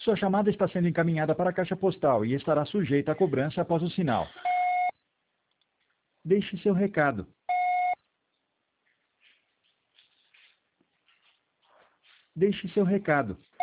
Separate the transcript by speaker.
Speaker 1: Sua chamada está sendo encaminhada para a caixa postal e estará sujeita a cobrança após o sinal. Deixe seu recado. Deixe seu recado.